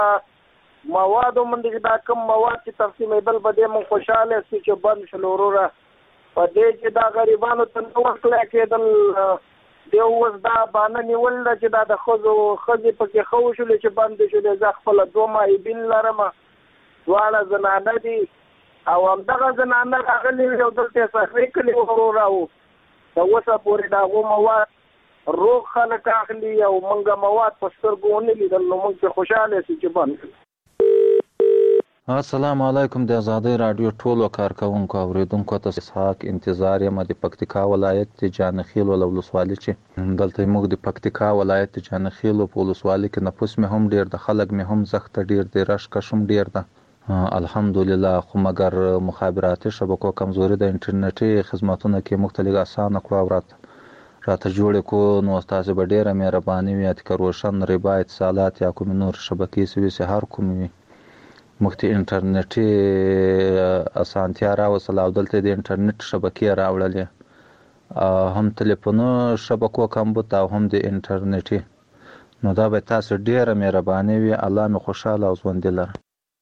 مواد ومنډي دا کوم مواد چې تقسیمېدل به دې مونږ خوشحاله سي چې بند شول وروره په دې چې دا غریبانو ته نه ورکړی کېدل دی اوس دا بانه نیول ده چې دا د ښځې پکې ښه وشولې چې بندې شولې زه خپله 2 معیبین لرم 2 زنانه دي او همدغه زنانه راغلي وي او دلته یې صحرې کلي وروره و د اوسه پورې د هغو مواد روغ خلک اخلي او موږ مواد په سترګو ونه لیدل نو موږ پرې خوشحاله سي چې بند شو. السلام علیکم د آزادۍ راډیو ټولو کارکوونکو اوریدونکو ته اسحاق انتظار یم د پکتیکا ولایت د جانخیل ولسوالۍ چې دلته موږ د پکتیکا ولایت د جانخیل په ولسوالۍ کې نفوس مې هم ډیر د خلک مې هم زخت ډیر د رش کشم ډیر ده الحمدلله خو مګر مخابراتي شبکو کمزوري د انټرنیټي خدماتونو کې مختلف اسانه کړو راته جوړ کو نو تاسو به ډیره مهرباني وي چې روشن ربا اتصالات یا کوم نور شبکې سوي هر کوم وي مختی انټرنیټي اسانتیا راوصل او دلته د انټرنیټ شبکې راوړلې هم ټلیفونو شبکو کمبود او هم د انټرنیټي نو دا به تاسو ډیره مهرباني وي الله مې خوشاله او ژوند لري.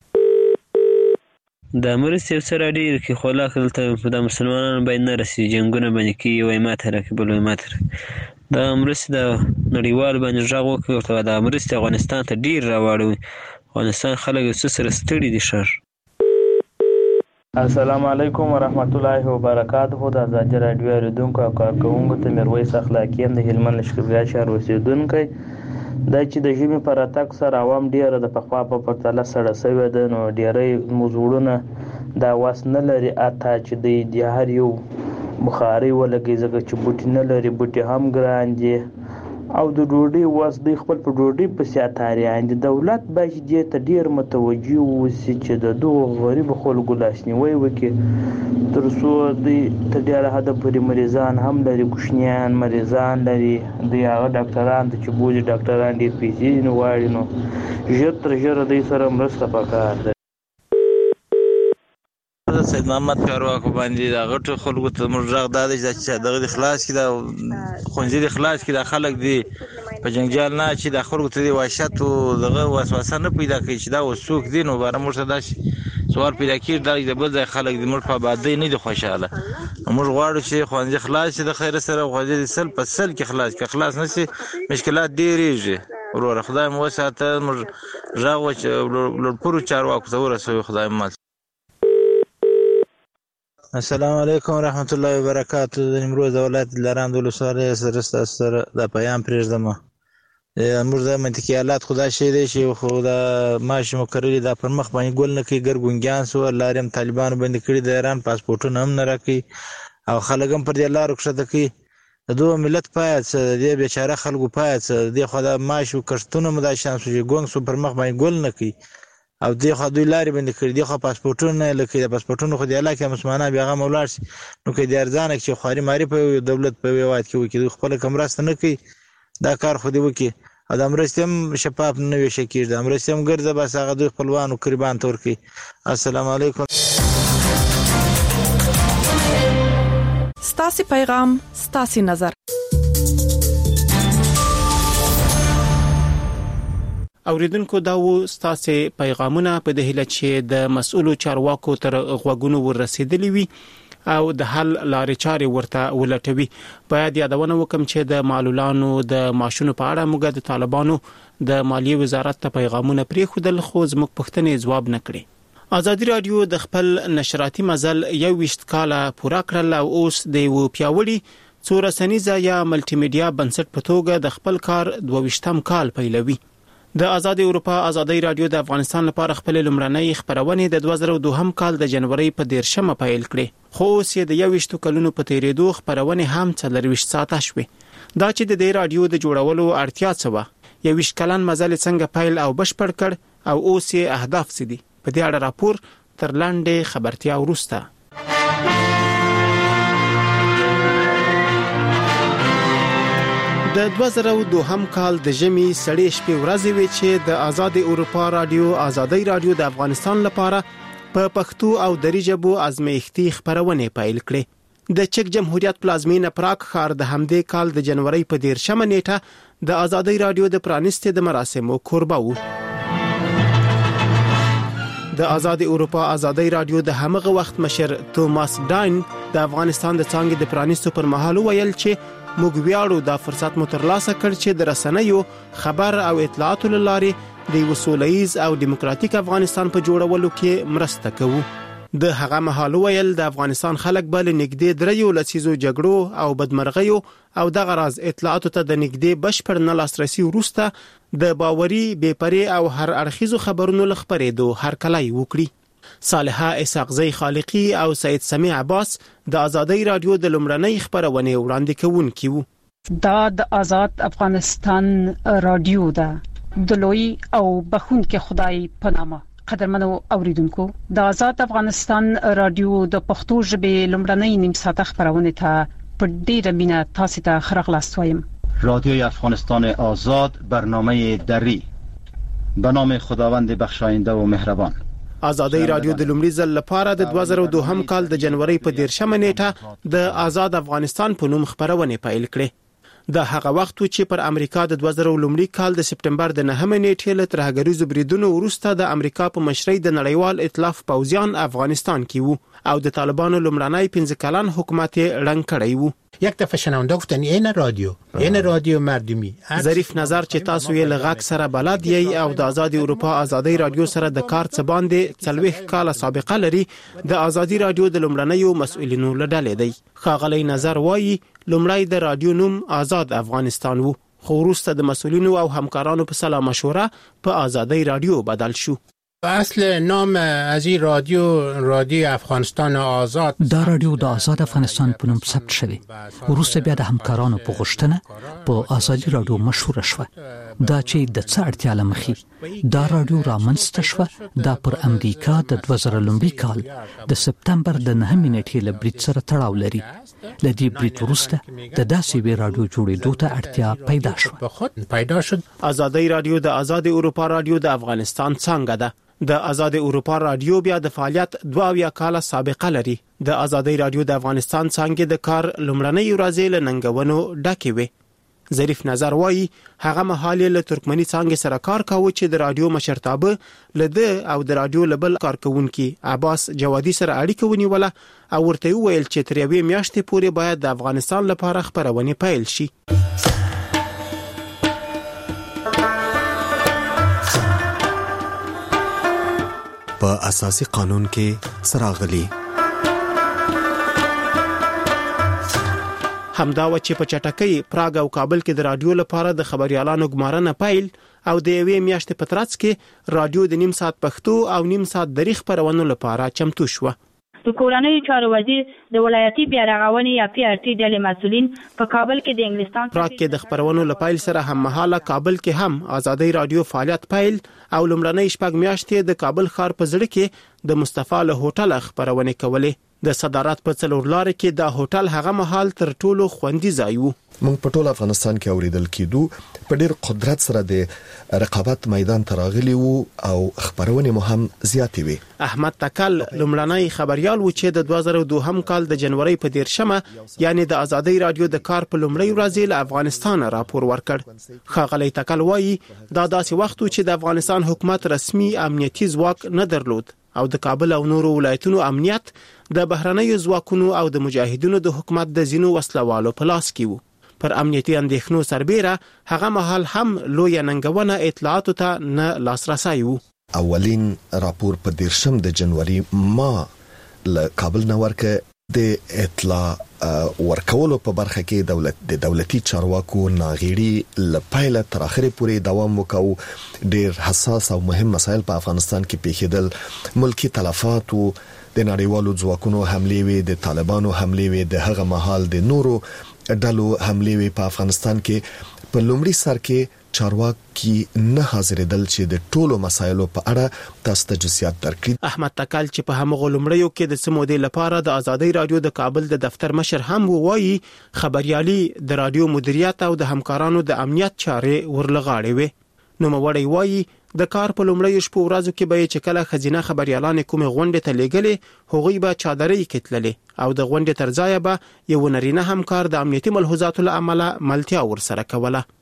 د مرستې سره ډېر کې خلاق دلته د مسلمانانو باید نه رسي جنګونه باندې کېږي وایي ماته راکړي بل وایي ماته راکړي دا مرستې د نړیوال باندې غږ وکړي ورته دا مرستې افغانستان ته ډېر راواړوي افغانستان خلک څه سره ستړي دي ښار. السلام علیکم ورحمت الله وبرکاته د آزادۍ راډیو اورېدونکو او کارکوونکو ته میرویس اخلاقي یم د هلمند لښکرګاه ښار اوسېدونکی دا چې د ژمي په راتګ سره عوام ډیره د پخوا په پرتله سړه سوې ده نو ډیری موضوعونه دا واس نه لري اته چې د هر یو بخاري ولګي ځکه چې بوټي نه لري بوټي هم ګران دي او د ډوډۍ واس دوی خپل په ډوډۍ پسې اتاریان دي دولت باید دې ته ډیر متوجه اوسي چې د دغو غریبو خلکو لاسنیوی وکړي تر څو دوی ته ډېره حده پورې مریضان هم لري کوچنیان مریضان لري دوی هغه ډاکټران ته چې بوځي ډاکټران ډېر پیسې نه غواړي نو ژر تر ژره دوی سره مرسته پکار ده. سید محمد کارواکو باندې دا غټو خلکو ته موږ راغ دادې چې دغه د خلاص کې دا خونځې د خلاص کې دا خلک دی په جنجال نه چې د خلکو ته دی وحشت او دغه وسوسه نه پیدا کوي چې دا وسوک دي نو بار موږ ته دا سوال پیدا کیږي دا د بل ځای خلک د موږ په آبادۍ نه دي خوشاله موږ غواړو چې خونځې خلاص شي د خیر سره خونځې سل په سل کې خلاص کې خلاص نشي مشکلات ډېریږي ورور خدای مو وساته موږ راغ چې لړپورو چارواکو ته ورسوي خدای مو. السلام علیکم ورحمت الله وبرکاته د نیمروز ولایت لران ولسوالۍ سره د پیام پرېږدم موږ د منطقي حالات خدا شي دی چې خو دا ماشي مکرري دا پر مخ باندې ګول نه کوي ګرګونګیان سو لاریم طالبانو باندې کړي د ایران پاسپورتونه هم نه راکړي او خلک هم پر دې لارو کښته کوي د دوه ملت پایت دې بیچاره خلکو پایت دې خدا ماشي کښتونه مدا شانس چې ګونګ سو پر مخ باندې ګول نه کوي او دې خو دوی لارې باندې کړي دي خو پاسپورتونه لکه د پاسپورتونو خو د علاقې مسلمانان بیا غو ولر شي نو کې د ارزانه چې خواري ماري په دولت په وایي کې خپل کمرست نه کوي دا کار خو دی وکي او د امرستم شفاف نه وي شکیر د امرستم ګرځه بس هغه دوی خپلوانو قربان تور کوي. السلام علیکم. ستاسي پیغام ستاسي نظر اوریدونکو دا و ستاسو پیغامونه په دهله چې د مسؤلو چارواکو تر غوګونو ورسېدلی وي او د حل لارې چارې ورته ولټوي. باید یادونه وکم چې د معلولانو د ماشونو په اړه موږ د طالبانو د مالیې وزارت ته پیغامونه پریښودل خو زموږ پښتنې جواب نکړي. آزادۍ رادیو د خپل نشراتي مزل 21 کاله پوره کړل او اوس د یو پیاوړي څورسنیزه یا ملټي میډیا بنسټ په توګه د خپل کار 22م کال پیلوي. د آزاد اروپا آزادۍ رادیو د افغانستان لپاره خپل لمړنۍ خبرونه د 2002 کال د جنوري په 13مه پیل کړې خو اوس د 21 کلونو په تیریدو خبرونه هم 24 ساعته شوه. دا چې د دې رادیو د جوړولو اړتیا څه و 21 کلن مزل څنګه پیل او بشپړ کړ او اوس یې اهداف څه دي په دې اړه راپور تر لاندې خبرتیا وروسته. د 2002 کال د ژمي سړې شپې ورځې وی چې د آزاد اروپا رادیو آزادۍ رادیو د افغانستان لپاره په پښتو او دری ژبو ازمایښتي خبرونه پیل کړې. د چک جمهوریت پلازمینه پراګ ښار د همدې کال د جنوري په 13مه نیټه د آزادۍ رادیو د پرانیستې د مراسمو کوربه و. د آزاد اروپا آزادۍ رادیو د همغه وخت مشر توماس ډاین د افغانستان د څنګه د پرانیستو پر مهال ویل چې موږ ویاړو دا فرصت مو ترلاسه کړ چې د رسنیو خبر او اطلاعاتو لارې د وسولهییز او دیموکراتیک افغانستان په جوړولو کې مرسته کوو. د هغه مهال ویل د افغانستان خلک بل نږدې دریو لسیزو جګړو او بدمرغیو او د غراز اطلاعاتو ته د نږدې بشپړ نه لاسرسي وروسته د باوري بېپرې او هر اړخیزو خبرونو لخبرېدو هرکلی وکړي. صالحه اسحاقزی خالقی او سید سمیع عباس د آزادۍ رادیو د لومړنۍ خبرونه وړاندې کوونکي وو. دا د آزاد افغانستان رادیو ده د لوی او بخونکي خدای په نامه. قدرمنو اوریدونکو د آزاد افغانستان رادیو د پښتو ژبې لومړنۍ نیم ساعته خبرونه ته په ډیره مینه تاسو ته خراغلاست وایم. رادیوی افغانستان آزاد برنامه دری به نام خداوند بخشاینده و مهربان. آزادۍ رادیو د لومړي ځل لپاره د 2002 کال د جنوري په 13 نیټه د آزاد افغانستان په نوم خبرونه پیل کړې. د هغه وخت چې پر امریکا د 2000 کال د سپټمبر د 9 نیټې له ترهګریزو بریدونو وروسته د امریکا په مشرۍ د نړیوال ائتلاف پوځیان افغانستان کې وو او د طالبانو لومړنۍ 15 کلن حکومت رنګ کړی وو. یک دفعه شنونده گفتن این رادیو مردمی. ظریف نظر چې تاسو یې لغاک سره بلد یې او د آزاد اروپا آزادۍ رادیو سره د کار څه باندې 40 کال سابقه لري د آزادۍ رادیو د لومړنیو مسؤلینو لړل دی. خاغلی نظر وایي لومړی د رادیو نوم آزاد افغانستان وو خو وروسته د مسؤلینو او همکارانو په سلا مشوره په آزادۍ رادیو بدل شو. اصل نام از این رادیو افغانستان آزاد دا رادیو د آزاد افغانستان په نوم ثبت شوی. وروسته بیا د همکارانو په غوښتنه په آزادۍ رادیو مشهور شو. دا چې د څه اړتیا لمخې دا رادیو رامنځته شو دا پر امریکا د 2001 کال د سپتمبر د 9 نیټې له برید سره تړاو لري. لدی برید وروسته د داسې وی رادیو جوړېدو ته اړتیا پیدا شو. آزادۍ رادیو د آزاد اروپا رادیو د افغانستان څنګه ده. د آزاد اروپا رادیو بیا د فعالیت 22 کال سابقه لري. د آزادۍ رادیو د افغانستان څنګه د کار لومړنۍ ورځې له ننګونو ډکې وي. ظریف نظر وایي هغه مهال له ترکمنی څنګه سره کار کاوه چې د رادیو مشرتابه لده او د رادیو لبل کارکونکي عباس جوادي سره اړیکه ونیوله او ورته ویل چې تر یوې میاشتې پورې باید د افغانستان لپاره خبرونه پیل شي. په اساسي قانون کې سراغلي همدا و چې په چټکۍ پراګ او کابل کې د رادیو لپاره د خبريالانو ګمارنه پیل او د یوې میاشتې په ترڅ کې رادیو د نیم ساعت پښتو او نیم ساعت دری خبرونو لپاره چمتو شو. د کورنۍ چارو وزیر د ولایتي بیارغونې یا پی ار ټي ډلې مسولین په کابل کې د انګلستان پراګ کې د خبرونو لپاره سره هم مهاله کابل کې هم آزادۍ رادیو فعالیت پیل او لومړنۍ شپږ میاشتې د کابل ښار په زړه کې د مصطفی له هوټل خبرونه کولې. د صدارت په څلور لارې کې د هوټل هغه محل تر ټولو خوندي ځای وو. موږ په ټول افغانستان کې اوریدل کېدو په ډېر قدرت سره د رقابت میدان تراغلی وو او خبرونه مو هم زیاتې وي. احمد تکل لومړنۍ خبريال و چې د 2002 کال د جنوري په 13 یعنی د آزادۍ رادیو د کار په لومړۍ ورځ له افغانستان راپور ورکړ. خاغلی تکل وایي دا داسې وخت چې د افغانستان حکومت رسمي امنیتي ځواک نه درلود او د کابل او نورو ولایتونو امنیت د بهرنیو ځواکونو او د مجاهدینو د حکومت د زینو وسلوالو په لاس کې وو. پر امنیتي اندېښنو سربېره هغه مهال هم لوی ننګونه اطلاعاتو ته نه لاسرسي وو. اولین راپور په 13 د جنوري ما له کابل نه ورکه د اطلاع ورکولو په برخه کې د دولتي چارواکو ناغېړي لپاره تر اخره پورې دوام وکاو. ډېر حساس او مهم مسایل په افغانستان کې پیښېدل. ملکی تلفات او د نړیوالو ځواکونو حملې وي، د طالبانو حملې وي، د هغه مهال د نورو ډلو حملې وي. په افغانستان کې په لومړي سر کې چارواکي نه حاضرېدل چې د ټولو مسایلو په اړه تاسو ته جزئیات درکړي. احمد تکل چې په همغه لومړیو کې د سمودې لپاره د آزادۍ رادیو د کابل د دفتر مشر هم وایي خبريالي د رادیو مدیریت او د همکارانو د امنیت چارې ورلغاړي وي. نو موړی وایي د کار په لومړی شپو ورځو کې به چې کله خزینه خبريالان کومه غونډه ته لېګلې هغوی به چادرې کتللې او د غونډې تر ځای به یو نرینه همکار د امنیتي ملحوظاتو له عمله ملتیا ورسره کوله.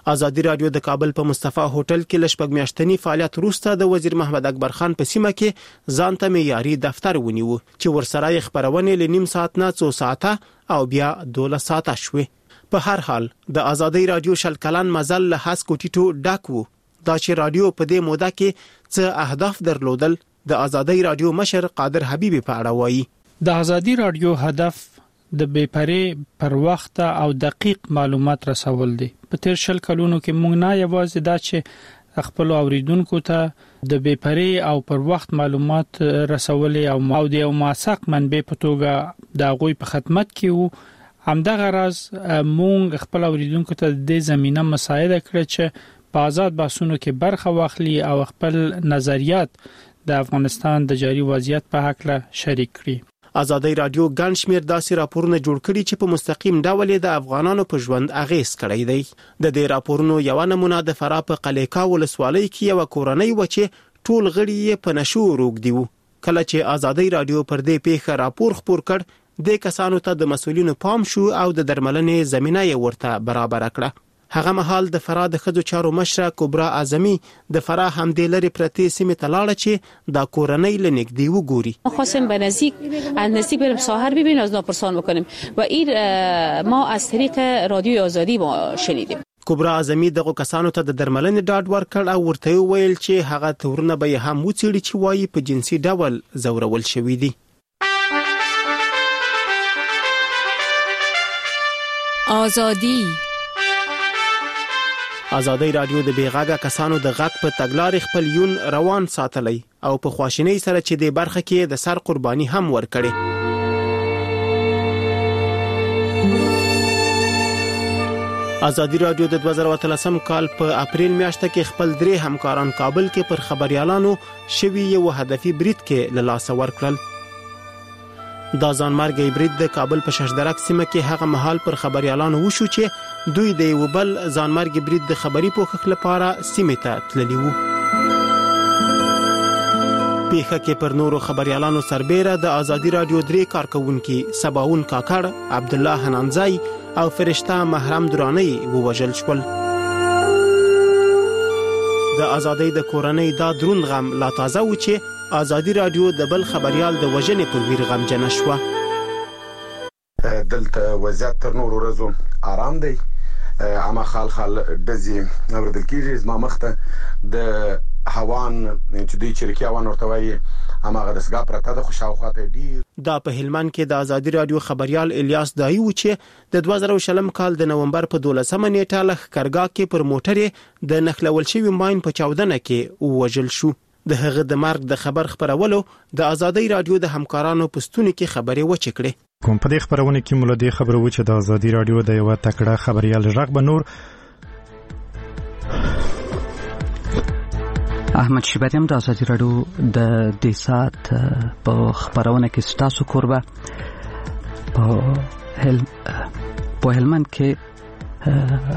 ازادي رادیو د کابل په مصطفی هوټل کې لشپږ میاشتنی فعالیت وروسته د وزیر محمد اکبر خان په سیمه کې ځان ته معیاري دفتر ونیو چې ورسره خبرونه لنیم ساعت نه 2 ساعته او بیا 12 ساعته شوه. په هر حال د ازادي رادیو شل کلن مزل له هڅو ټیټو ډاکو دا چې رادیو په دې موده کې څه اهداف درلودل د ازادي رادیو مشر قادر حبیبی په اړه وایي. د ازادي رادیو هدف د بیپری پر وخت او دقیق معلومات رسول دي. په تیر شل کلونو کې موږ نه یوازې دا چې خپل اوریدونکو ته د بیپری او پر وخت معلومات رسول او موثق منبع په توګه د غوي په خدمت کې وو، همدغه راز موږ خپل اوریدونکو ته د زمينه مساعده کړې چې په آزاد بحثونو کې برخه واخلي او خپل نظریات د افغانستان د جاري وضعیت په حق له شریک کړي. ازادي رادیو ګڼ شمېر داسې راپورونه جوړ کړي چې په مستقیم ډول د افغانانو په ژوند اغیز کړی دی. د دې راپورونو یو نمونه د فراه په قلیقا ولسوالۍ کې یو کورنۍ و چې ټول غړي یې په نشو روږدي وو. کله چې ازادي رادیو پر دې پیښه راپور خپور کړ د کسانو ته د مسولینو پام شو او د درملنې زمينه یې ورته برابر کړه. هغه مهال د فراه د خځو چارو مشره کبرا اعظمي د فراه همدې لري پرتی سیمه تلاړه چې دا کورنۍ لنګدی وګوري. خواستیم به نزدیک بریم ساحر ببینیم، از ناپرسان بکنیم و این ما از طریق رادیو آزادی ما شنیدیم. کبرا اعظمي دغه کسانو ته د درملنې ډاډ ورکړ او ورته ویل چې هغه تورونه به هم وڅېړي چې وایي په جنسي ډول زورول شوی دي. آزادی ازادي رادیو د بیغاګه کسانو د غږ په تګلارې خپل یون روان ساتلی او په خواشینۍ سره چې د برخه کې د سر قرباني هم ورکړي. ازادي رادیو د 2013 کال په اپریل میاشت کې خپل 3 همکاران کابل کې پر خبريالانو شوی یو هدفي برید کې له لاس ورکړل. دا ځانمرګي برید د کابل په ششدرک سیمه کې هغه محل پر خبريالانو وشو چې دوی د یو بل ځانمرګي برید د خبري پوښښ لپاره سیمه ته تللی وو. پیښه کې پر نورو خبريالانو سربېره د ازادي رادیو 3 کارکونکو سباون کاکړ، عبد الله حنانزای او فرشته محرم درانی ووژل شول. د ازادۍ د کورنۍ دا درون غم لا تازه و چې ازادي رادیو د بل خبريال د وژنې په ویر غمجن شو. دلته وضعیت تر نورو ورځو آرام دی، اما خال دزي اوردل کیږي زما مخته د هوان چې دوی چریکي هوان ورته وایي اما غدسګه پرته د خوشاوخاته دی. دا په هلمند کې د ازادي رادیو خبريال الیاس دایي و چې د 2020 کال د نومبر په 12 نیټه له خرګا کې پر موټر د نخلول شوی ماين په 14 کې وژل شو. د هغه د مرګ د خبر خبرولو د ازادي رادیو د همکارانو پستونی کې خبري وچکړي. کوم په دې خبرونه کې مولدي خبرو چې د ازادي رادیو د یو تکړه خبريال رغب نور احمد شیبریم د ازادي رادیو د دې سات په خبرونه کې ستاسو کوربه په هلمند کې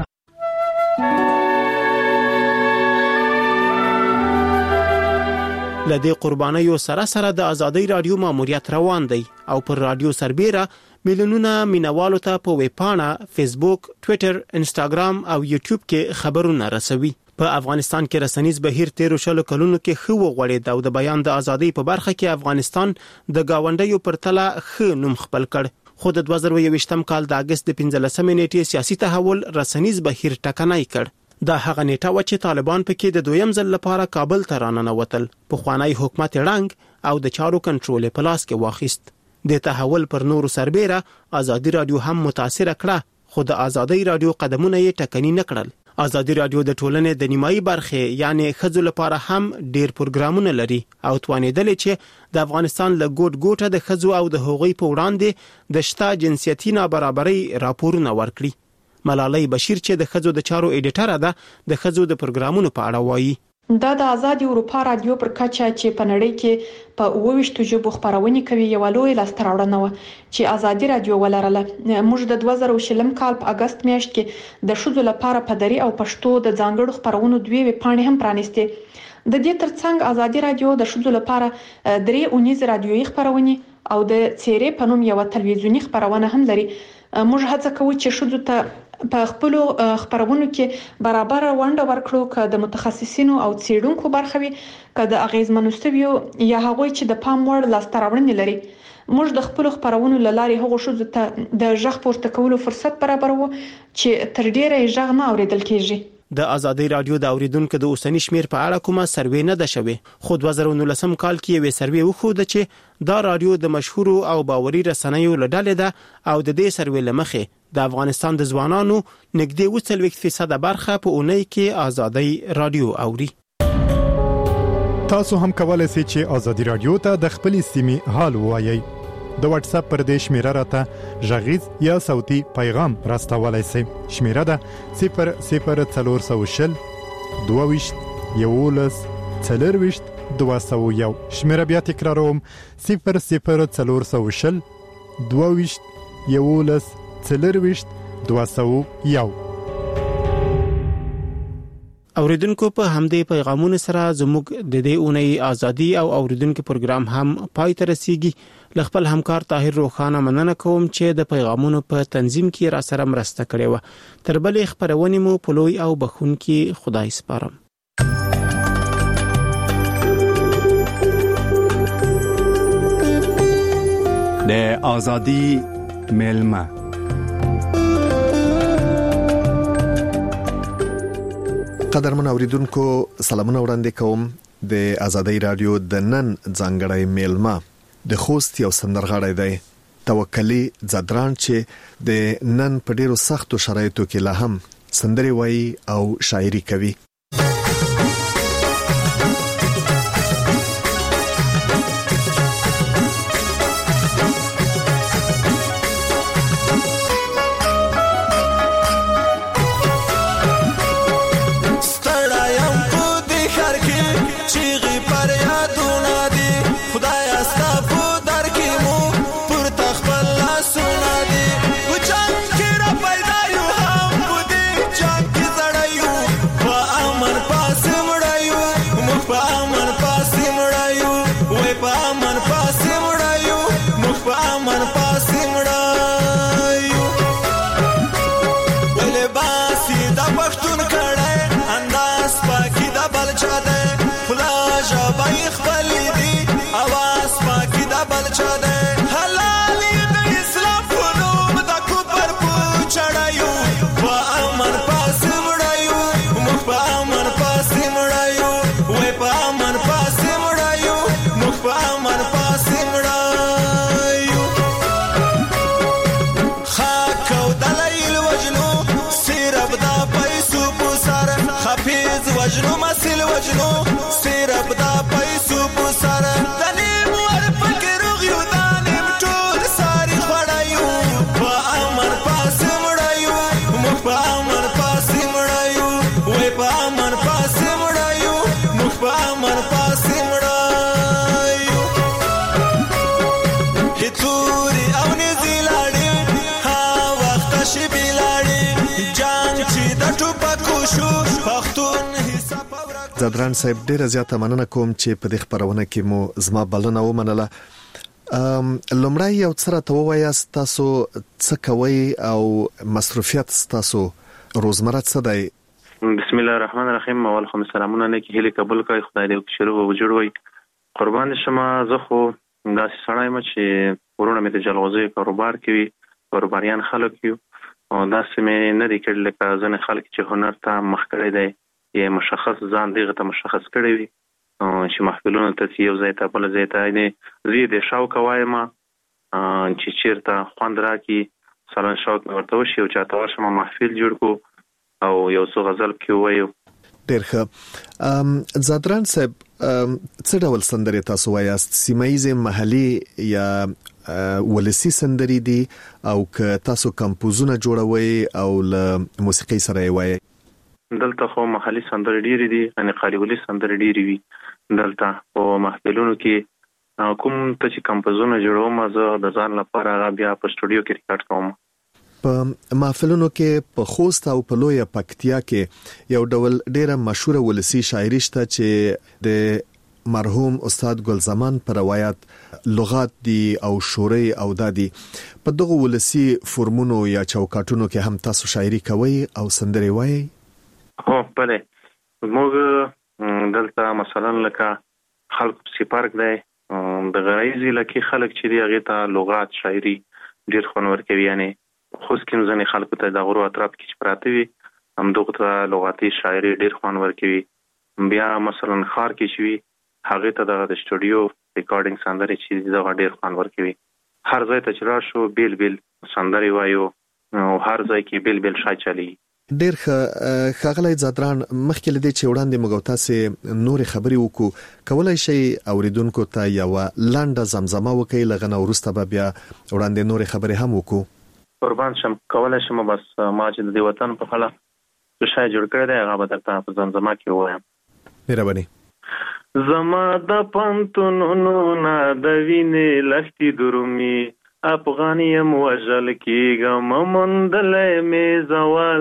لدې قربانیو سره د ازادي رادیو ماموریت روان دی او پر رادیو سربېره میلیونونه مینوالو ته په ویبپاڼه، فیسبوک، ټوئیټر، انسټاګرام او یوټیوب کې خبرونه رسوي. په افغانستان کې رسنیز بهیر 13 کلونو کې خو غوړې او د بیان د ازادۍ په برخه کې افغانستان د گاونډیو پر تله خ نوم خپل کړ. خو د 2021 کال د اگست 15 نیټې سیاسي تحول رسنیز بهیر ټکنای کړ. دا هغه نیټه و چې طالبان پکې د دویم ځل لپاره کابل ته راننوتل، په خوانی حکومت رنګ او د چارو کنټرول په لاس کې واخیست. د تحول پر نورو سربېره ازادي رادیو هم متاثر کړه، خو د ازادي رادیو قدمونه یې ټکنی نه کړل. ازادي رادیو د ټولنې د نیمایي برخه یعنی خځو لپاره هم ډیر پروګرامونه لري او توانیدل چې د افغانستان له ګوټ ګوټه د خځو او د هغوی په وړاندې د شته جنسيتي نابرابرۍ راپورونه ورکړي. ملالۍ بشیر چې د خځو د چارو ایډیټر ده د خځو د پروګرامونو په اړه وایي. دا د آزاد اروپا رادیو پر کچه چې په نړۍ کې په 28 ژبو خبرونه کوي یو لوی لاستراوړنه و چې آزادي رادیو ولرله. موږ د 2020 کال په اگست میاشت کې د شذو لپاره په دری او پښتو د ځانګړو خبرونو دوی ویبپاڼې هم پرانیستي. د دې ترڅنګ آزادي رادیو د شذو لپاره درې اونیز رادیويي خبرونه او د څیرې په نوم یو تلویزیونی خبرونه هم لري. موږ هڅه کوو چې شذو ته په خپل خبرونو کې برابر ونده ورکړو ک د متخصصینو او څېړونکو برخه وي ک د اغیزمنوستویو یا هغه چې د پام وړ لاستراوړنې لري. موږ د خپل خبرونو لارې هغه شو د ژغ پورته کولو فرصت برابرو چې تر ډیره ژغ نه اوریدل کیږي. د ازادي رادیو د اوریدونکو د اوسنی شمیر په اړه کومه سروې نه ده شوې، خو 2019 کال کې یو سروې وخوده چې دا رادیو د مشهور او باوري رسنیو لړل ده او د دې سروې لمخې د افغانستان د ځوانانو نږدې 40% برخه په اونۍ کې ازادي رادیو اوري. تاسو هم کولای شئ چې ازادي رادیو ته د خپل سیمې حال ووایي. د واتس اپ پر دې شمیره راته ژغیز یا صوتي پیغام راستولای شئ. شمیره ده 00400 22 11 40 201. شمیره بیا تکراروم 00400 22 11 40 201. اوریدونکو په همدې پیغامونو سره زموږ د دې اونۍ ازادي او اوریدونکو پروګرام هم پای ته رسیږي. خپل همکار طاهر روخانه مننه کوم چې د پیغامونو په تنظیم کې را سره مرسته کړې و. تر بلې خبرونه مو په لوی او بخونکي خدای سپارم. د ازادي ملما قدرمن اوریدونکو سلامونه وړاندې کوم. د ازادي رادیو د نن ځانګړی میلمه د خوست یو سندرغاړی دی توکلی زدران چې د نن په ډیرو سختو شرایطو کې لا هم سندري وایي او شاعري کوي. زدران صاحب ډیره زیاته مننه کوم چې په دې خبرونه کې مو زما بلنه ومنله. لومړی یو څه ته ووایاست تاسو څه کوئ او مصروفیت تاسو روزمره څه دی؟ بسم الله الرحمن الرحیم. اول خو سلامونه نه کې هلي قبول کوي. خدای دې شروع وجوړوي. قربان شمه. زه خو داسې سړی م چې ورونه مې د جلغوزي کاروبار کوي، کاروباریان خلک یو او داسې مې نه دی کړل لکه ځنې خلک چې هنر ته مخ کړی دی یې مشخص ځان دغه ته مشخص کړی وي چې محفلونو ته یو ځای ته بل ځای ته نه زی د شاو کوایم چې چیرته خوند راکې سلام شوق ورته وشي او چاته ورشم محفل جوړ کو او یو څو غزل کې وایو. ډیر ښه. زدران صاحب څه ډول سندرې تاسو وایاست؟ سیمایي محلي یا ولسی سندرې دي او که تاسو کمپوزونه جوړوي او له موسیقي سره وایي؟ دلته خو محلي سندرې ډېرې دي، یعنی قاریولي سندرې ډېرې وي دلته په محفلونو کې. کوم ته چې کمپوزونه جوړوم زه د ځان لپاره هغه بیا په سټوډیو کې ریکارډ کوم. په محفلونو کې په خوست او په لویه پکتیا کې یو ډول ډیره مشهور ولسی شاعري شته چې د مرحوم استاد ګلزمان پر روایت لغات دي او شوري او دادي په دغه ولسی فورمونو یا چوکاټونو کې هم تاسو شاعري کوي او سندري وایي؟ هو بله موږ دلته مثلا لکه خلق سپارک دی د غرایزي لکه خلک چې دی هغه ته لغات شاعري ډیر خونور کوي، یعنی خو سکم ځنې خلکو ته د غرو اطراف کې چې پراته وي هم دغه ته لغاتي شاعري ډیر خونور کوي. بیا مثلا خار کې شوي هغه ته د سټوډیو ریکارډینګ سندري چې دا ډیر خونور کوي. هر ځای ته چې راشو بیل بیل سندري وایو او هر ځای کې بیل بیل شای چلی. ډیر ښاغلی زادران مخکې لدی چې وړاندې موږ تاسو نور خبري وکړو، کولای شي اوریدونکو ته یو لنډه زمزمه وکړي لغنه ورسته به بیا وړاندې نور خبري هم وکړو؟ قربان شم، کولای شم. بس ما چې د وطن په خلا شای جوړ کړی دی هغه به درته په زمزمه کې وایم. مهرباني. زما د پنتونونو نه د وینې لښتې درومي، افغانیم وژل کېږم موندلی مې زوال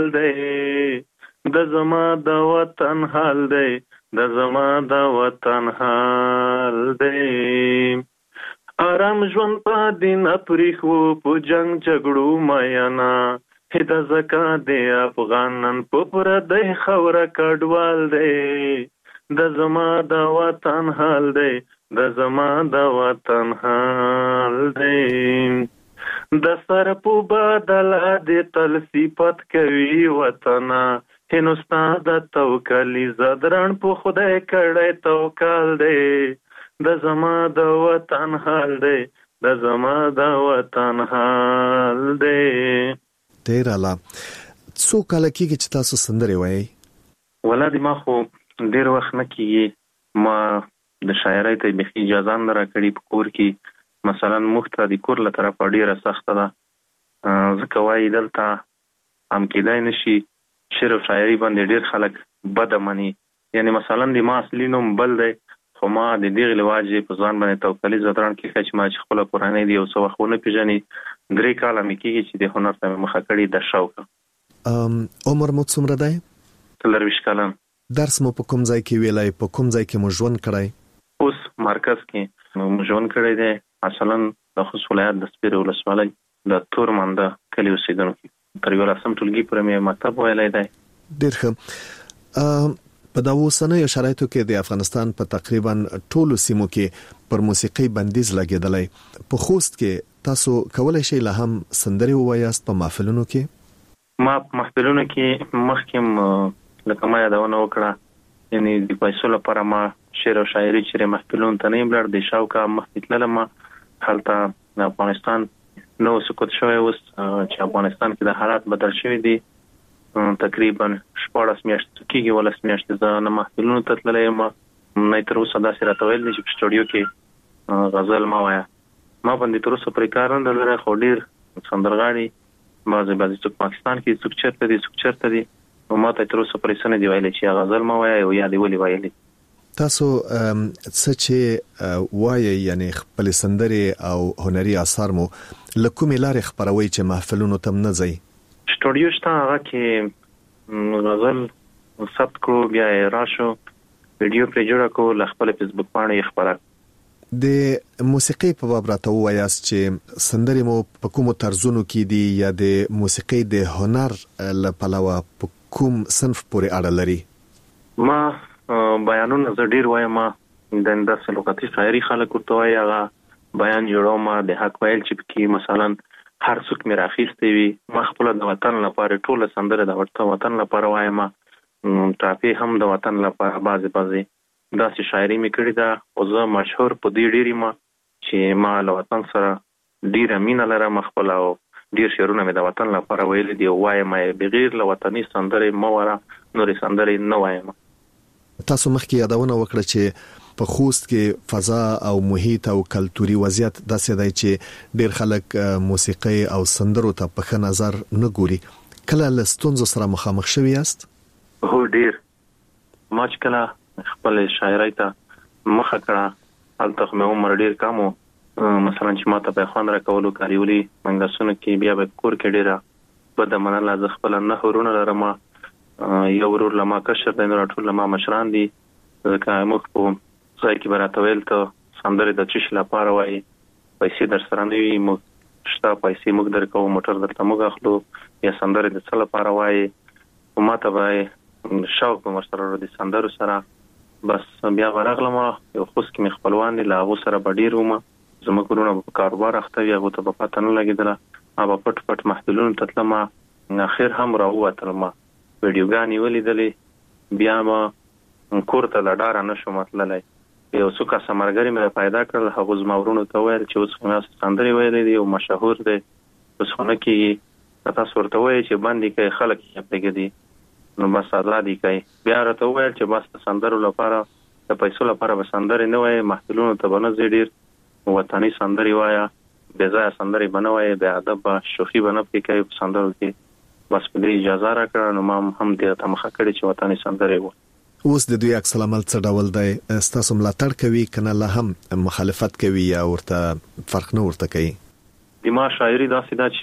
دی، د زما د وطن حال دی، د زما د وطن حال دی. آرام ژوند په دین پریښو په جنگ جګړو میانا، هدا زکا دی افغانن په پردی خوره کډوال دی، د زما د وطن حال دی، د زما د وطن حال دی. د سر په بدل د تل صفت کوي وطنا، هندوستان د توکلی زدران په خدای کړه توکل دی، د زما د وطن حال دی، د زما د وطن حال دی. ډیر اعلی. څو کال کېږي چې تاسو سندري وایي؟ ولادي ما خو ډیر وخت نه کېږي، ما د شاعرۍ ته بخي اجازه نه راکړي په کور کې. مثلا مخته د کور له طرفه ډیره سخته ده، ځکه وایي دلته هم کېدای نشي شعر او شاعري باندې ډیر خلک بده مني. یعنی مثلا د ما اصلي نوم بل دی، خو ما د دغې لواجې په ځان باندې توکلي زدران کې چې ما چې خپله کورنۍ دی یو څه وخت ونه پېژني. 3 کاله مې کېږي چې د هنر ته مې مخه کړې د شوق. عمر مو څومره دی؟ 23 کلن. درس مو په کوم ځای کې ویلی؟ په کوم ځای کې مو ژوند کړی؟ اوس مرکز کې مو ژوند کړی دی، اصلا د خوست ولایت د سپیرې ولسوالۍ د تورمنده کلي اوسېدونکی. تر 11 ټولګي پورې مې مکتب ویلی دی. ډېر ښه. په دا اوسنیو شرایطو کې د افغانستان په تقریبا ټولو سیمو کې پر موسیقۍ بندیز لګېدلی. په خوست کې تاسو کولای شئ له هم سندرې ووایاست په محفلونو کې؟ ما په محفلونو کې مخکې لکه ما یادونه وکړه، یعنی د پیسو لپاره ما شعر او شاعري چې محفلونو ته نه یم لاړ، د شوقه مخکې تللم. هلته افغانستان نو سقوط شوی اوس چې افغانستان کې د حالات بدل شوي دي. تقریبا 14 میاشتې کېږي 12 میاشتې زه نه محفلونو ته تللی یم، نه تر اوسه داسې راته ویل دي چې په سټوډیو کې غزل مه وایه. ما باندې تر اوسه پرې کار نه لري، خو ډېر سندرغاړي بعضې څوک پاکستان کې څوک چېرته دي څوک چېرته دي، ما ته تر اوسه پرې څه نه دي ویلي چې غزل مه وایه او یا دې ولې ویلي. تاسو څه چې وایي یعنی خپل سندرې او هنري اثار مو له کومې لارې خپروي چې محفلونو ته نه ځئ؟ سټوډیو شته، هغه کې غزل ثبت کړو، بیا یې راشو ویډیو پرې جوړه کړو، له خپل فیسبوک پاڼې یې خپره. د موسیقۍ په باب راته ووایاست چې سندرې مو په کومو طرزونو کې دي یا د موسیقۍ د هنر له پلوه په کوم صنف پورې اړه لري؟ ما بیانونه زه ډیر وایم، د انداز لغتي شاعري خلک ورته وایي، هغه بیان جوړوم د حق ویل چې پکې مثلا هر څوک مې راخیستی وي. ما خپله د وطن لپاره ټوله سندره د وطن لپاره وایم، ټاپې هم د وطن لپاره بعضې داسې شاعري مې کړې ده. او زه مشهور په دې ډېر یم چې ما له وطن سره ډېره مینه لرم خپله، او ډېر شعرونه مې د وطن لپاره ویلي دي او وایم یې بغیر له وطني سندرې مه وره، نورې سندرې نه وایم. تاسو مخکې یادونه وکړه چې په خوست کې فضا او محیط او کلتوري وضعیت داسې دی چې ډېر خلک موسیقۍ او سندرو ته په ښه نظر نه ګوري. کله له ستونزو سره مخامخ شوي یاست؟ هو ډېر. ما چې کله خپل شاعرۍ ته مخه کړه هلته خو مې عمر ډېر کم و، مثلا چې ما ته به خوند راکولو کاریولي منګسونو کې، بیا به کور کې ډېره بده منله. زه خپله 9 ورونه لرم، یو ورور له ما کشر دی، نور ټول له ما مشران دي، ځکه موږ په ځای کې براته ویل ته سندره د چش لپاره وایي پیسې در سره نه وي موږ شته پیسې موږ درکو موټر درته موږ اخلو یا سندره د څه لپاره وایي ماته به شوق به مرسره د سندرو سره بس بیا ورغلم یو خوست کې مې خپلوان لا هغه سره بډیر ومه زموږ ورونه په کاروبار اخته وي هغه ته په پته نه لګیدله ما په پټ محفلونو ته تلم اخر هم راووتلم ویډیوګانې ولیدلې بیا ما کور ته له ډاره نشم تللی یو څو کسه ملګري مې پیدا کړل هغه زما ورونو ته ویل چې اوس خو مې سندرې ویلې دي او مشهور دی اوس خو نه کېږي تاسو ورته وایئ چې بندي کوي خلک یې پرېږدي نو بس ازادي کوي بیا راته وویل چې بس د سندرو لپاره د پیسو لپاره به سندرې نه وایي محفلونو ته به نه ځې ډېر وطني سندرې وایه بې ځایه سندرې به نه وایي بې ادبه شوخي به نه پرې کوي په سندرو کې بس په دې اجازه راکړه نو ما هم دې ته مخه کړې چې وطني سندرې وایي اوس د دوی عکس العمل څه ډول دی ستاسو ملاتړ کوي کنه لا هم مخالفت کوي یا ورته فرق نه ورته کوي د ما شاعري داسې ده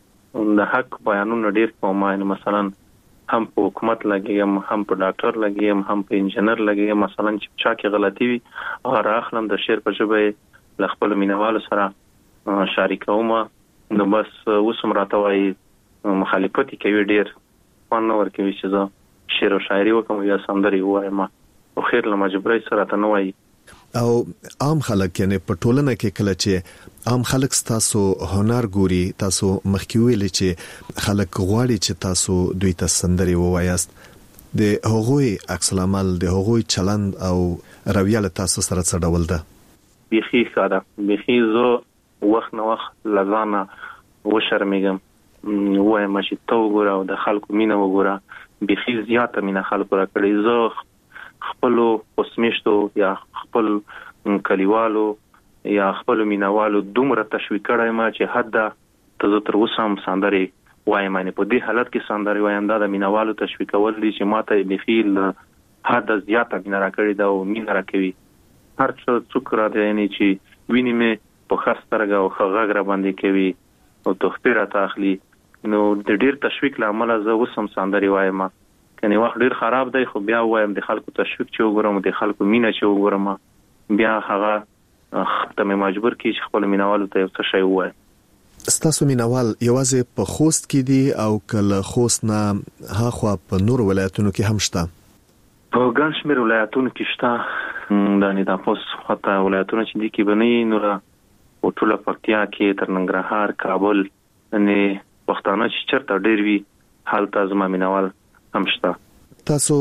چې د حق بیانونه ډیر کوم مثلا هم په حکومت لګیم هم په ډاکټر لګیم هم په انجنیر لګیم مثلا چې چا کې غلطي وي هغه اخلم د شعر په ژبه ل خپل مینوالو سره شریکوم نو بس اوس راته وایي مخالفت کوي ډیر فن ورکوي چې زه شعر او شاعري وکم یا سندري وایم او خیر له مجبورۍ سره ته نه وایي او عام خلک یعنی په ټولنه کې کله چې عام خلک تاسو هنر ګوري تاسو مخکې ویلي چې خلک غواړي چې تاسو دوی ته سندري ووایاست د هغوی عکس العمل د هغوی چلند او رویه له تاسو سره څه ډول ده بيخي ساده بيخي زه وخت نه وخت لګانه و شرمېږم وایم چې تو ګوره او د خلکو مینه وګوره بيخي زیاته مینه خلکو را کړی زه خپل اوسمیشتو یا خپل کلیوالو یا خپل مینوالو دومره تشویق کړای ما چې حد ته تر اوسه هم سندري وایم نه په دې حالت کې سندري وایم دا د مینوالو تشویق کول دي چې ماته بيخي حد زیاته مینه را کړی دا او مینه را کوي هر څوک را دی نه چې ویني مې په خاصترګه او خغاګ را باندې کوي او تخپیر ته اخلي نو د ډیر تشویق لامل زه وسم سندري وایم کني وخت ډیر خراب دی خو بیا وایم د خلکو تشویق چې وګورم د خلکو مینه چې وګورم بیا هغه ته مې مجبور کی چې خپل مینوالو ته څه شی وایم ستاسو مینوال یوازې په خوست کې دي او کله خوست نه هاخوا په نور ولایتونو کې هم شته په ګڼ شمېر ولایتونو کې شته د نیداپوس خواته ولایتونه چې دي کې بني نور په ټوله پکتیا کې تر ننګرهار کابل نه پښتانه چې چرته ډیر وی حالت زما مینوال هم شته تاسو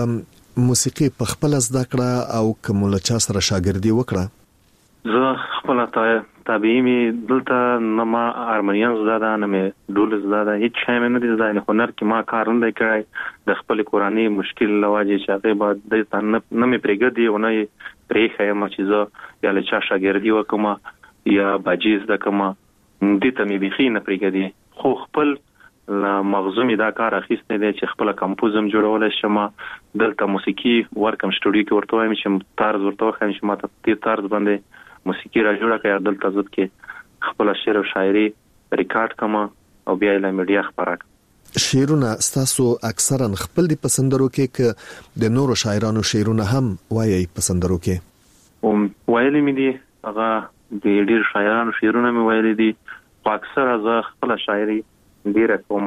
موسیقي په خپل زده کړه او کومه چا سره شاګردي وکړه زه خپل تابعی می دلته نه ما هارمونیم زده نه می ډول زده هیڅ شی مې نه زده نه هنر کې ما کار نه کړی د خپل قرآني مشکل لواجه چې هغه بعد د نه می پرېګدي او نه پرې خایم چې زه یا له چا شاګردي وکم یا باجیز د کما دې ته می بيخي نه پرېګدي خو خپل مغزومي دا کار اخیسته دی چې خپل کمپوزم جوړول شم دلته موسیقي ورکم سټوډیو کې ورته وایم چې طرز ورته وایم چې ماته دې طرز باندې موسیقي را جوړه کړه دلته ځد کې خپل شعر او شاعري ریکارډ کما او بیا له میډیا خبره شعرونه ستاسو اکثرا خپل دي پسندرو کې ک د نورو شاعرانو شعرونه هم وایي پسندرو کې وایلي مې دي هغه د ډیر شاعرانو شعرونه مې وایلي دي خو اکثر از خپل شاعري ډیره کوم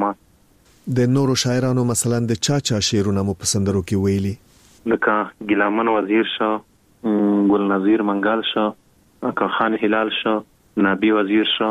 د نورو شاعرانو مثلا د چا شعرونه مو پسندرو کې ویلي لکه ګلامن وزیر شو ګل نظیر منګال شو اکا خان هلال شو نبی وزیر شو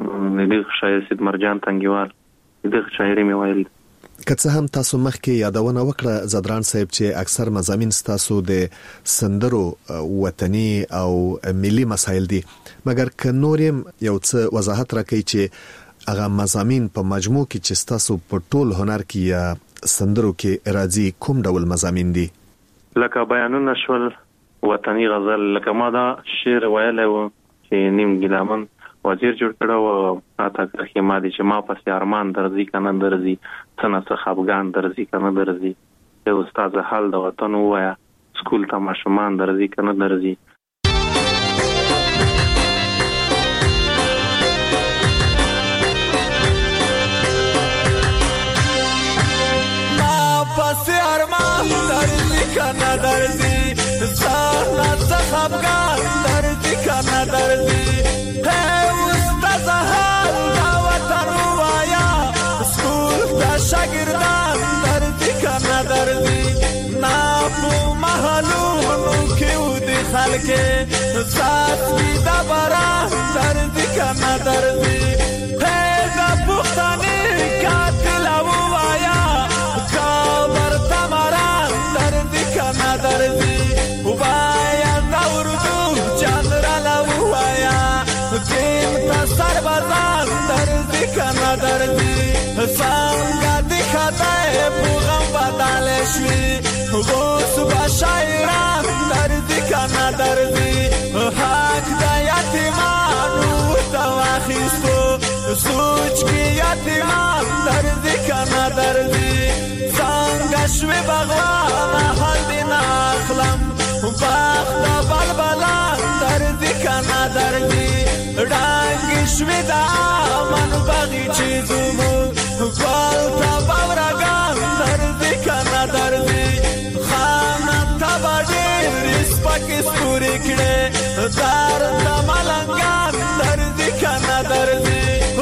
دغه شاعر سید مرجان تنگیوال دغه شاعري مې ویلي کڅه هم تاسو مخکې یادونه وکړه زدران صاحب چې اکثر مضامین تاسو د سندرو وطني او ملي مسایل دي مګر ک نورم یو څه وضاحت راکړي چې هغه مضامین په مجموع کې چې تاسو په ټول هنر کې یا سندرو کې راځي کوم ډول مضامین دي لکه بیانونه شول وطني غزل لکه ما دا شعر ویلی و چې نیم ګلامن وزیر جوړ کړو او تاسو کې ما دي چې ما پسې ارمان درځي کنه درځي څنګه خفغان درځي کنه درځي یو استاد حال د وطن وایا سکول ته ماشومان درځي کنه درځي ما پسې ارمان درځي کنه درځي څنګه خفګان درځي کنه درځي استاد حال دا وطن وایا سکول دا شاګردان درځي کنه درځي نا په محلونو کې ودي خلک سات وی دا برا درځي کنه درځي دا پښتني قاتل وایا کابر تمران درځي کنه درځي وایا دا اردو چندرال وایا کیم تا سربازان درځي کنه درځي څنګه د خدای په غم بدل شي اوس به شاعران درځي کنه درځي حق د یتیمانو ته واخیستو سوچ کې یتیمان درځي کنه درځي څنګه شوي بغوانه حال دې نه اخلم باغ د بلبلان درځي کنه درځي ډانګې شوي د امن باغچې زموږ ګل ته باورګان درځي کنه درځي خانان ته به ډېر سپکې ستوري کړې دار ته ملنګان درځي کنه درځي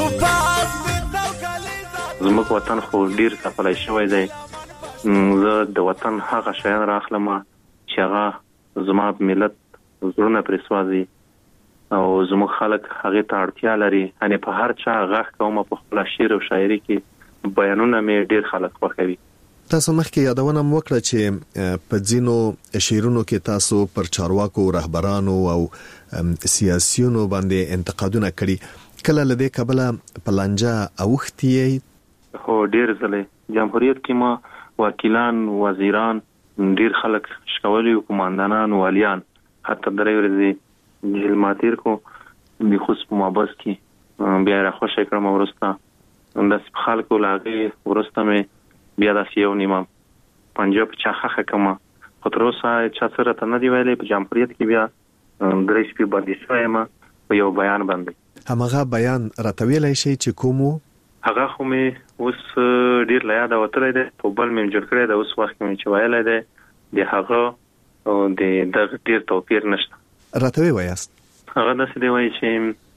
زموږ وطن خو ډیر سپلای شوی دی زه د وطن هغه شیان راخلم چې هغه زما ملت زړونه پرې سوځي او زموږ خلک هغه ته اړتیا لري یعنی په هر چا غږ کوم په خپل شعر او شاعري کې بیانونه مې ډیر خلک خوښوي تاسو مخکې یادونه وکړه چې په ځینو شعرونو کې تاسو پر چارواکو رهبرانو او سیاسيونو باندې انتقادونه کړي کله لدې کبله پلانجا اوختي هو ډیر ځله جمهوریت کې ما وکیلان وزیران ډیر خلک شکولي قوماندانان والیان حتی درې ورځې جیل ماتیر کو د خصوص مابس کې بیا راخوشې کړم ورسته د خلکو لاغي ورسته مې بیا د سیو نیمه پنجاب چاخه کما خو تر اوسه چا سره ته نه دی ویلې په جمهوریت کې بیا درې شپې باندې شوم په یو بیان باندې همغه بیان راتویلای شي چې کومو هغه خو مې اوس ډیر لا یاد وترې ده په بل مې جوړ کړی د اوس وخت مې چې ویلای ده د هغه او د ډیر توپیر نشته راتوي وایست هغه د څه دی وایي چې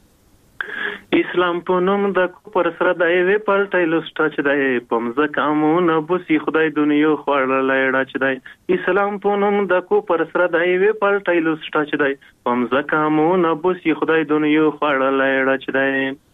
اسلام په نوم د پر سره د وی پلټایلو سټاچ دی پمزه کامونه بوسي خدای دنیا خوړلای راچ دی اسلام په نوم د پر سره د وی پلټایلو سټاچ دی پمزه کامونه بوسي خدای دنیا خوړلای راچ دی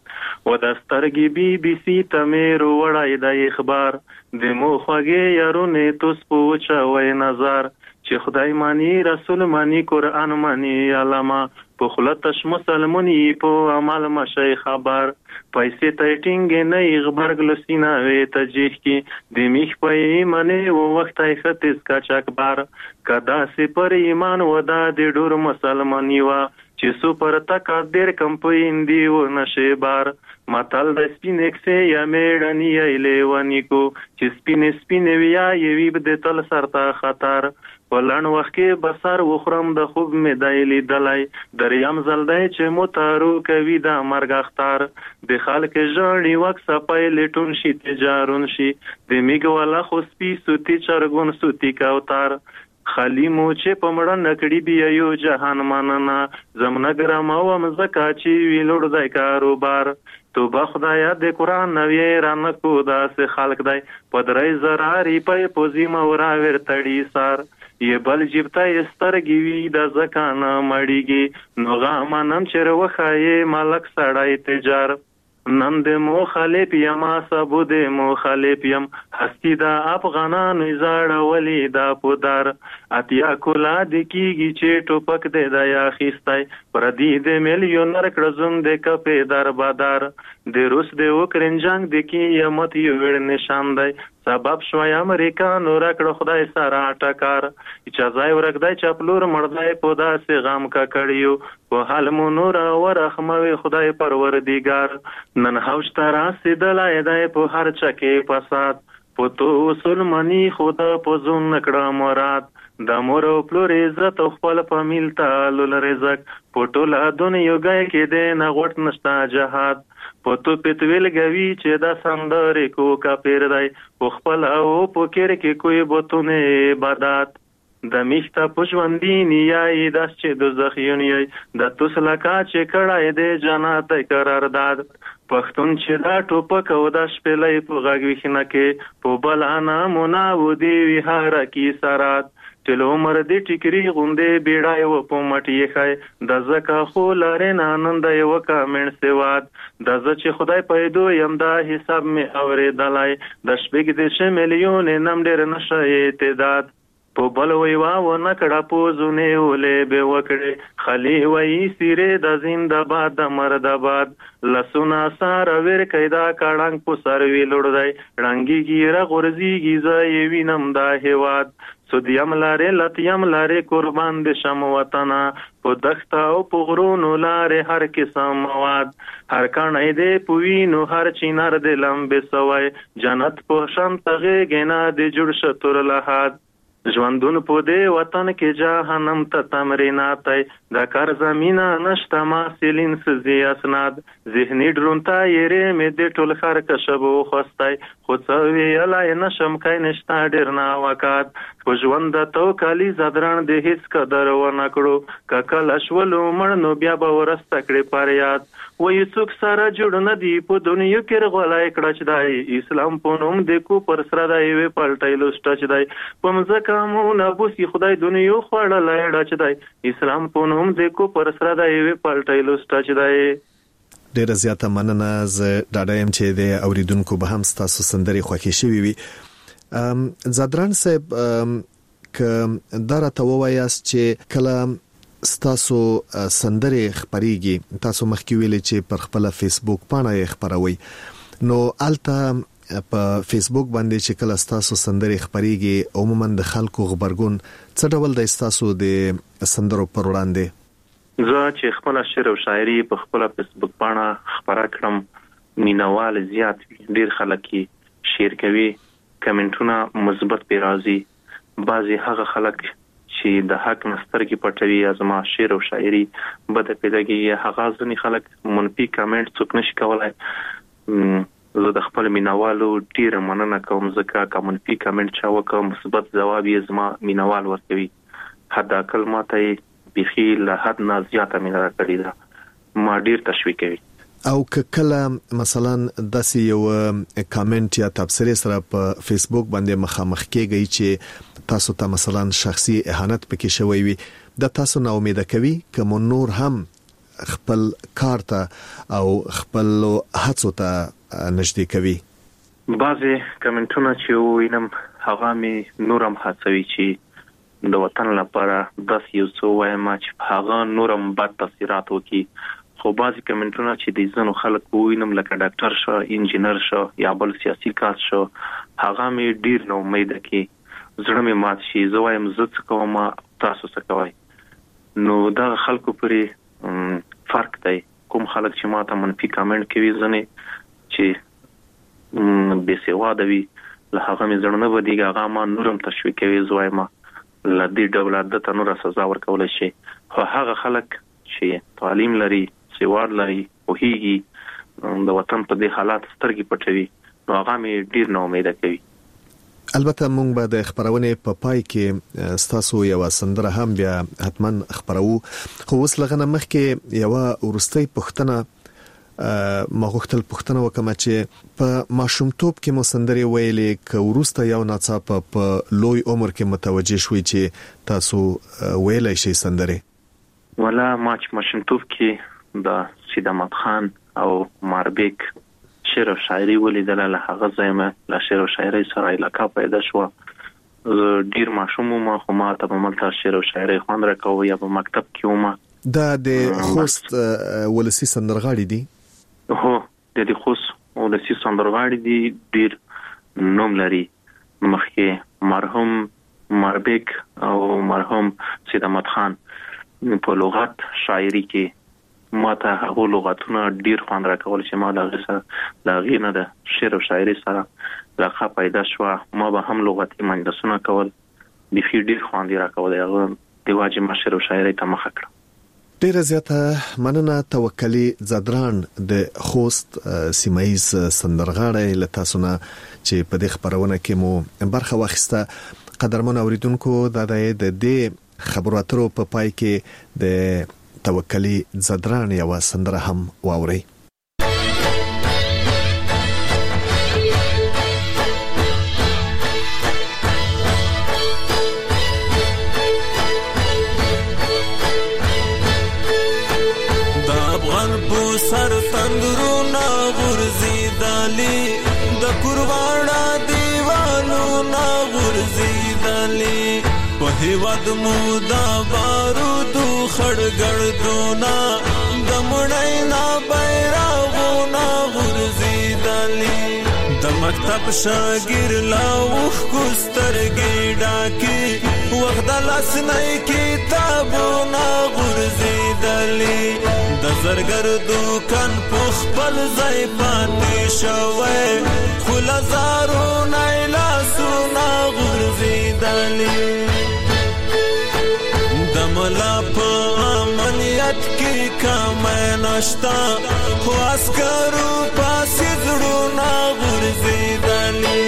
و د سترګې بي سي تمرو وړای د اخبار د مو خوږه يرونه توس پوچا وای نظر چې خدای مانی رسول مانی قران مانی علما په خلتش مسلمانی په عمل مشي خبر پیسې ټینګ نه خبر ګلسینا وې تجیح کی د میخ په ایمانه او وخت یې ختس کا چکبار کدا سي پر ایمان ودا د ډور مسلمانی وا چې سو پر تقدیر کم پویندی و نشه بار ماتل د سپینکسه یا میړنی ایلونی کو چې سپینه ویا یوی بده تل سرتا خطر ولن وخت کې بسر وخرم د خوب می دایلی دلای دریام زلدای چې موتارو کوي د مرګ اختار د خلک ژړی وک سپای لټون شي تجارون شي د میګ والا خو سپی سوتی چرګون سوتی کوتار خالی مو چې پمړه نکړی دی یو جهان ماننا زمنا ګرام او مزکا چې ویلوړ ځای کاروبار تو بخدایا د قران نوې ران کو داس خلق دی پدرای زراری په پوزي مورا ور تړي سار یې بل جبتا استرګي وی د زکانه مړیږي نو غامنم چر وخای ملک سړای تجار نن د مخالف یما سبو د مخالف یم هستی دا افغانان زړه ولی دا پودار اتیا کولا د کیږي چې ټوپک د دیا خستای پر دې د میلیونر کړزم د کپې دربادار د روس د وکرنجنګ د کی یمت یو ور نشان دی سبب شوی امریکا نور کړه خدای سره ټکار چې ځای ورګدای چپلور مړدای په داسې غم کا کړیو په حال مو نور ورخموي خدای پروردگار نن هوش تر سیدلای دای په هر چکه فساد پتو سلمانی خدا په زون نکړه مراد د مور او پلور عزت خپل فامیل تعال رزق پټول دنیا گای کې د نغوت نشتا جهاد پتو پتویل غوي چې دا سندره کو کا پیر دی خپل او پوکر کې کوئی بوتونه عبادت د میخته پښوندین یای د چې دوزخ یونی د توسلکا چې کړای دی جنت قرارداد پښتون چې دا ټوپک او د شپلې په غږ وښنه کې په بل انا مناو دی وهاره کې سرات چلو عمر دی ټیکری غوندې بیړای و په مټی خای د زکه خو لارې نانند یو کامن سیواد د ز چې خدای پیدو یم دا حساب می اورې دلای د شپږ د میلیون نم ډیر نشه اعتداد په بل وی وا و نکړه پوزونه ولې به وکړي خلی وای سیره د زنده‌باد د مردباد لسونا سار ور کیدا کړنګ په سر وی لړدای رنگي ګیره غرزي زای وینم دا هواد سودیم لاره لتیم لاره قربان د شم وطنا په دښت او په غرونو لاره هر قسم مواد هر کانه دې پوینو هر چینار د لمبه سوای جنت په شم تغه گنا د جوړ شتور لحد ژوندون په دې وطن کې جهنم ته تمرینات د کار زمينه نشته ما سیلین سزي اسناد ذهني ډرونتا یې مې د ټول خر کشبو خوستای خو څو ویلای نشم کای نشته ډیر نا وکات په ژوند ته کالي زدران د هیڅ قدر و نکړو ککل اشولو مړنو بیا به ورسته کړې پریاد وې څوک سره جوړ نه دی په دنیا کې غولای کړه چې اسلام په نوم د کو پر سره دی وی پلټایلو سټچ دی په مزه کومه بوسي خدای دنیا خوړل اړه چې دی اسلام په نوم د کو پر سره دی وی پلټایلو سټچ دی ډیر زیاته مننه ز ډاډایم چې د اوریدونکو به هم تاسو سندري خوښی شوي وي زادران صاحب ک درته ووایاست چې کله ستاسو سندري خبريږي تاسو مخکې ویل چې پر خپل فیسبوک باندې خبروي نو الته په فیسبوک باندې چې کله ستاسو سندري خبريږي عموما د خلکو خبرګون څه ډول د ستاسو د سندرو پر وړاندې زه چې خپل شعر او شاعري په خپل فیسبوک باندې خبره کړم مینوال زیات ډیر خلک شیر کوي کمنټونه مثبت پیرازي بعضي هغه خلک چې د حق نسترګي پټوي ازما شعر او شاعري بده پیداږي هغه ځنی خلک منفي کمنټ څوک نشي کولای زه د خپل مینوالو ډیر مننه کوم ځکه کوم منفي کمنټ چا وکړ مثبت جواب یې زما مینوال ورکوي حدا کلماته بخي له حد نه زیاته مینه کړی دا ما ډیر تشویق کوي او کله مثلا داسې یو کامنټ یا تبصره سره په فیسبوک باندې مخامخ کېږي چې تاسو ته مثلا شخصي اهانت پکې شوی وي د تاسو نه امید کوي کوم نور هم خپل کار ته او خپل هڅو ته نږدې کوي بعضي کمنټونه چې وینم هغه می نورم هڅوي چې د وطن لپاره د یو څو وایم چې هغه نورم بد تاثیرات وکي خو بعضی کمنټونه چې د ځینو خلکو وینم لکه ډاکټر شو انجینر شو یا بل سیاسي کس شو هغه مې ډیر نو امید کی زړه مې مات شي زه وایم زه څه کوم تاسو څه کوئ نو دا خلکو پرې فرق دی کوم خلک چې ماته منفي کمنټ کوي ځنه چې به سیواده وي له هغه مې زړه نه ودیږي هغه ما نورم تشویق کوي زه وایم لدی ډول عادت نور سزا ورکول شي خو هغه خلک چې تعلیم لري سیوار لري او هیږي د وطن په دې حالات سترګې پټوي نو هغه مې ډیر نو امید کوي البته مونږ به د خبرونه په پای کې ستاسو یو سندره هم بیا حتما خبرو خو اوس لغنه مخکې یو ورستۍ پښتنه مغوختل پښتنه وکم چې په ماشومتوب کې مو سندري ویلې ک ورسته یو ناڅاپه په لوی عمر کې متوجه شوي چې تاسو ویلای شئ سندري ولا ماچ ماشومتوب کې د سید احمد خان او ماربیک شعر او شاعري ولیدل له هغه ځایمه له شعر او شاعري سره علاقه پیدا شو ډیر ماشوم ما خو ما ته په ملته شعر او شاعري خوند راکوي یا په مکتب کې ومه دا د خوست ولسی سندرغاړي دي هو د خوست ولسی سندرغاړي دي ډیر نوم لري مخکې مرحوم ماربیک او مرحوم سید احمد خان په لغت شاعري کې ماته هغه لغتونه ډیر خوند راکول چې ما لاغې نه ده شعر او شاعري سره علاقه پیدا شو ما به هم لغتي مجلسونه کول د فی ډیر خوند راکول هغه د واجب شعر او شاعري ته مخ کړ ډیر زیاته مننه توکلی زدران د خوست سیمایز سندرغاړی لته سونه چې په دې خبرونه کې مو برخه واخیسته قدرمن اوریدونکو د دې خبرو اترو په پای کې د توکلی زدران یو سندره هم واوري. سر تندرونه غورځېدلې د قربانه دیوالونه غورځېدلې په هېواد مو د بارودو خړګړدونه د مړی نه بیرغونه غورځېدلې د مکتب شاګرد لا اوښکو سترګې ډاکې وخت د لاسنۍ کتابونه غورځېدلې د زرګر دوکان په خپل ځای پاتې شوی خو له زارونه یې لاسونه غورځېدلې د ملا په امنیت کې کمی نشته خو عسکرو پسې زړونه غورځېدلې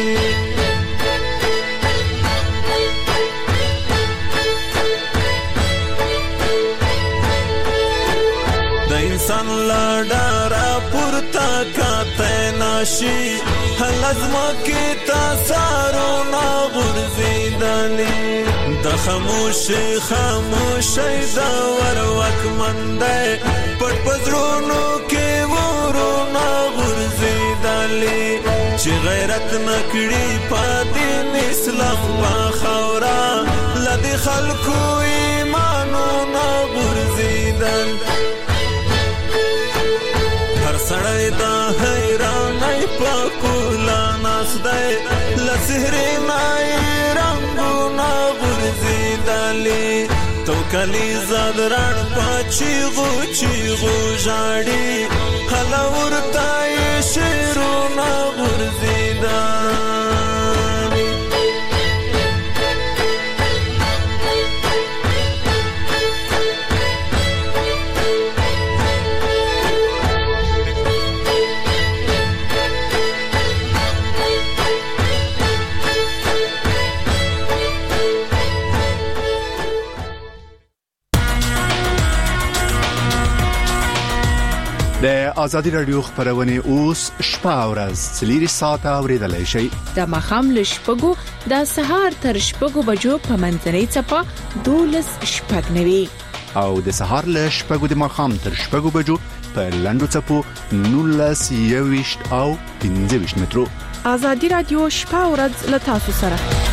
انسان لاډاره پورته کاته نشي لازمکې تاسارونه غورځېدلې د خاموشۍ د ور واکمندۍ پټ په زړونو کې ورونه غورځېدلې چې غیرت نه کړي په دین اسلام په خاوره له دې خلکو ایمانونه غورځېدل سړی د حیرانۍ په کولا ناست دی له سحرې نه یې رنګونه غورځېدلې توکلي زدران په چیغو ژاړي هله ورته یې شعرونه غورځېدلې د آزادی رادیو خبرونه اوس شپه او ورځ 3 ساعته اوریدلای شئ. د مخام لشپګو د سهار تر شپګو بجو په منځنۍ چپه 12:09 او د سهار لشپګو د مخام تر شپګو بجو په لندو چپو 19:20 او 15 مترو. آزادی رادیو شپه او ورځ له تاسو سره.